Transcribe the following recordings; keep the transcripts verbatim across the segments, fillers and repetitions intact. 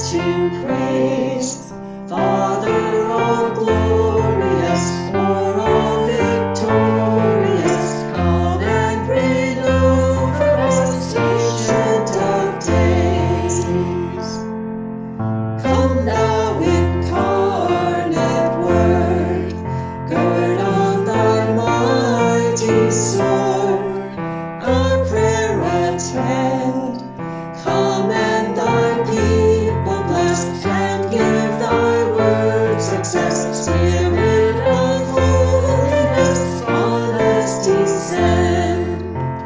to praise. Father, all glorious, for all victorious, come and reign over us, Ancient of Days. Come thou incarnate Word, gird on thy mighty sword, our prayer attend. Come and thy people bless, and give thy word success. Spirit of holiness, on us descend.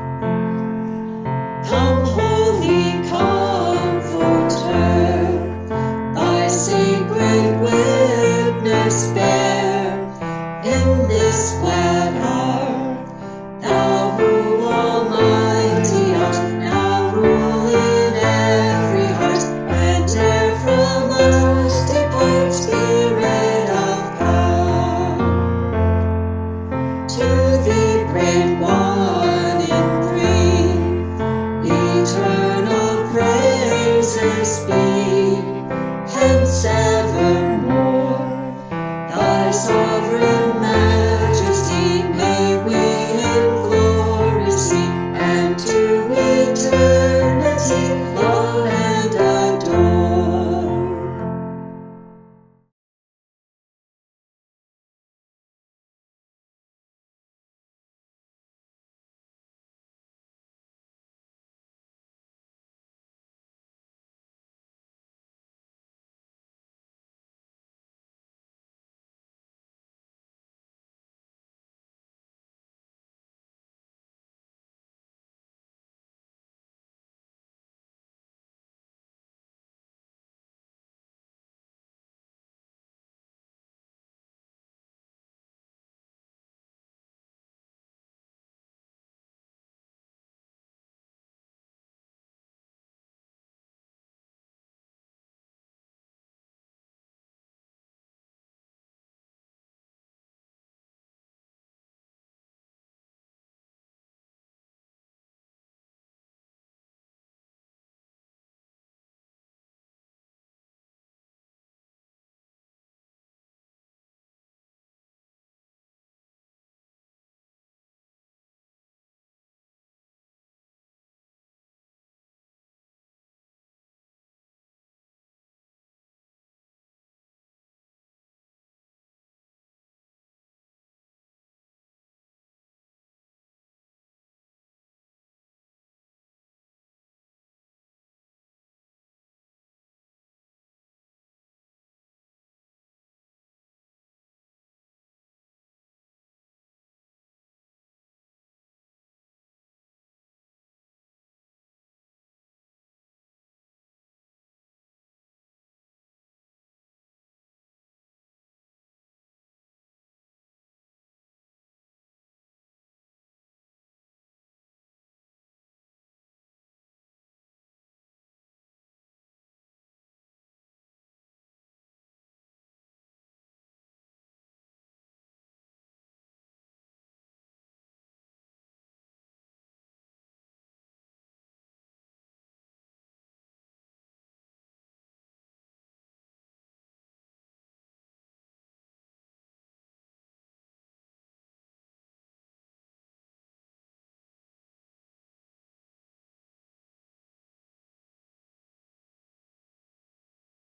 Come, Holy Comforter, thy sacred witness bear in this glad hour. Thou who almighty art, now rule in every heart, and ne'er from us depart, Spirit of power. To thee, great One in three, eternal praises be.